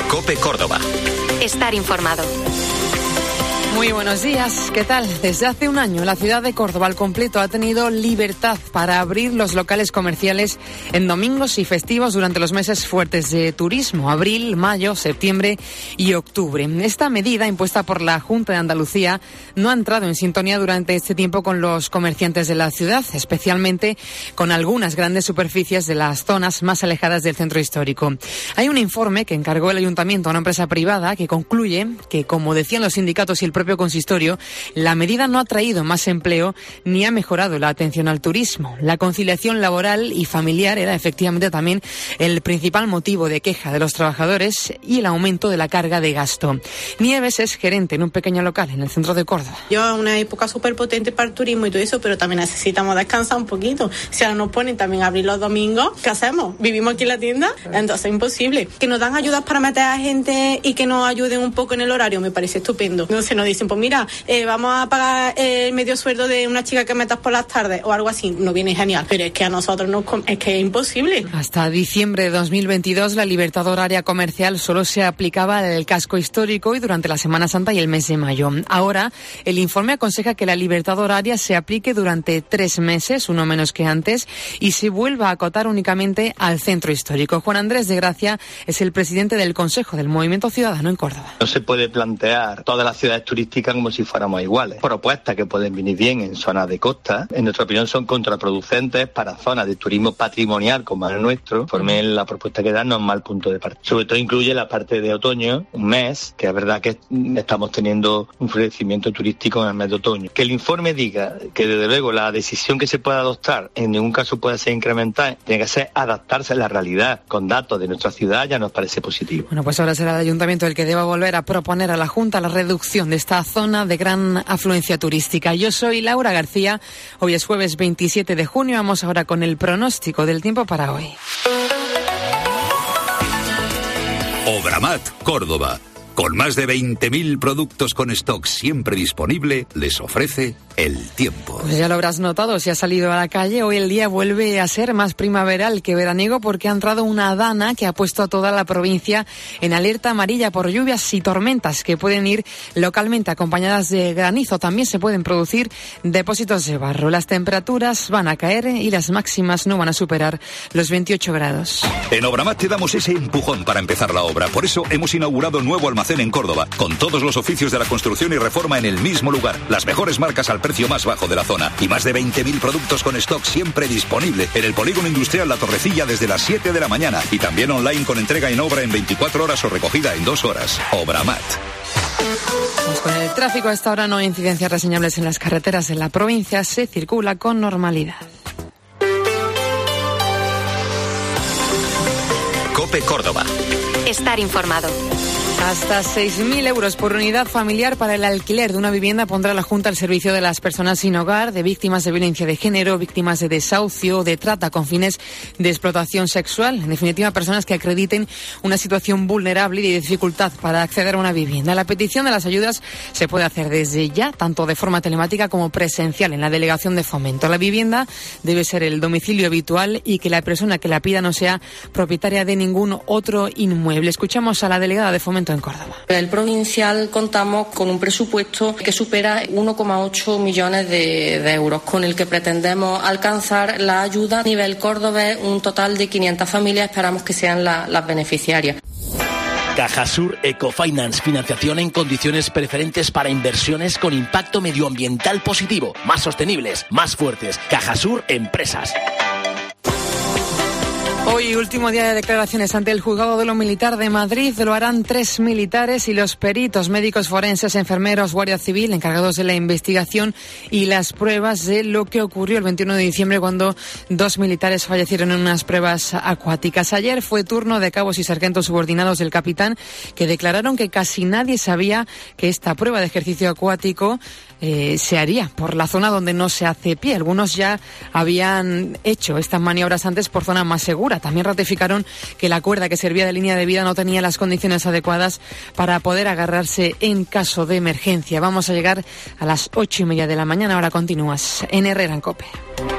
COPE Córdoba. Estar informado. Muy buenos días, ¿qué tal? Desde hace un año la ciudad de Córdoba al completo ha tenido libertad para abrir los locales comerciales en domingos y festivos durante los meses fuertes de turismo, abril, mayo, septiembre y octubre. Esta medida impuesta por la Junta de Andalucía no ha entrado en sintonía durante este tiempo con los comerciantes de la ciudad, especialmente con algunas grandes superficies de las zonas más alejadas del centro histórico. Hay un informe que encargó el ayuntamiento a una empresa privada que concluye que, como decían los sindicatos y el propio consistorio, la medida no ha traído más empleo ni ha mejorado la atención al turismo. La conciliación laboral y familiar era efectivamente también el principal motivo de queja de los trabajadores y el aumento de la carga de gasto. Nieves es gerente en un pequeño local en el centro de Córdoba. Lleva una época súper potente para el turismo y todo eso, pero también necesitamos descansar un poquito. Si ahora nos ponen también a abrir los domingos, ¿qué hacemos? ¿Vivimos aquí en la tienda? Entonces es imposible. Que nos dan ayudas para meter a gente y que nos ayuden un poco en el horario, me parece estupendo. No se nos dicen, pues mira, vamos a pagar el medio sueldo de una chica que metas por las tardes o algo así, nos viene genial, pero es que a nosotros es que es imposible. Hasta diciembre de 2022 la libertad horaria comercial solo se aplicaba al casco histórico y durante la Semana Santa y el mes de mayo. Ahora el informe aconseja que la libertad horaria se aplique durante 3 meses, uno menos que antes, y se vuelva a acotar únicamente al centro histórico. Juan Andrés de Gracia es el presidente del Consejo del Movimiento Ciudadano en Córdoba. No se puede plantear todas las ciudades turísticas como si fuéramos iguales. Propuestas que pueden venir bien en zonas de costa, en nuestra opinión son contraproducentes para zonas de turismo patrimonial como el nuestro. Informe, la propuesta que dan no es mal punto de partida. Sobre todo incluye la parte de otoño, un mes, que es verdad que estamos teniendo un florecimiento turístico en el mes de otoño. Que el informe diga que desde luego la decisión que se pueda adoptar en ningún caso puede ser incremental, tiene que ser adaptarse a la realidad con datos de nuestra ciudad, ya nos parece positivo. Bueno, pues ahora será el ayuntamiento el que deba volver a proponer a la Junta la reducción de esta zona de gran afluencia turística. Yo soy Laura García, hoy es jueves 27 de junio, vamos ahora con el pronóstico del tiempo para hoy. Obramat, Córdoba. Con más de 20.000 productos con stock siempre disponible, les ofrece el tiempo. Pues ya lo habrás notado si has salido a la calle. Hoy el día vuelve a ser más primaveral que veraniego porque ha entrado una dana que ha puesto a toda la provincia en alerta amarilla por lluvias y tormentas que pueden ir localmente acompañadas de granizo. También se pueden producir depósitos de barro. Las temperaturas van a caer y las máximas no van a superar los 28 grados. En Obramat te damos ese empujón para empezar la obra. Por eso hemos inaugurado nuevo almacén en Córdoba, con todos los oficios de la construcción y reforma en el mismo lugar, las mejores marcas al precio más bajo de la zona y más de 20.000 productos con stock siempre disponible en el polígono industrial La Torrecilla desde las 7 de la mañana y también online con entrega en obra en 24 horas o recogida en 2 horas. Obramat. Pues con el tráfico a esta hora no hay incidencias reseñables en las carreteras de la provincia, se circula con normalidad. COPE Córdoba. Estar informado. Hasta 6.000 euros por unidad familiar para el alquiler de una vivienda pondrá la Junta al servicio de las personas sin hogar, de víctimas de violencia de género, víctimas de desahucio o de trata con fines de explotación sexual. En definitiva, personas que acrediten una situación vulnerable y de dificultad para acceder a una vivienda. La petición de las ayudas se puede hacer desde ya, tanto de forma telemática como presencial en la Delegación de Fomento. La vivienda debe ser el domicilio habitual y que la persona que la pida no sea propietaria de ningún otro inmueble. Escuchamos a la delegada de Fomento en Córdoba. A nivel provincial contamos con un presupuesto que supera 1,8 millones de euros, con el que pretendemos alcanzar la ayuda a nivel cordobés, un total de 500 familias, esperamos que sean las beneficiarias. Cajasur Ecofinance, financiación en condiciones preferentes para inversiones con impacto medioambiental positivo, más sostenibles, más fuertes. Cajasur Empresas. Hoy, último día de declaraciones ante el Juzgado de lo Militar de Madrid. Lo harán 3 militares y los peritos médicos forenses, enfermeros, Guardia Civil, encargados de la investigación y las pruebas de lo que ocurrió el 21 de diciembre cuando 2 militares fallecieron en unas pruebas acuáticas. Ayer fue turno de cabos y sargentos subordinados del capitán, que declararon que casi nadie sabía que esta prueba de ejercicio acuático se haría por la zona donde no se hace pie. Algunos ya habían hecho estas maniobras antes por zona más segura. También ratificaron que la cuerda que servía de línea de vida no tenía las condiciones adecuadas para poder agarrarse en caso de emergencia. Vamos a llegar a las 8:30 de la mañana. Ahora continúas en Herrera en COPE.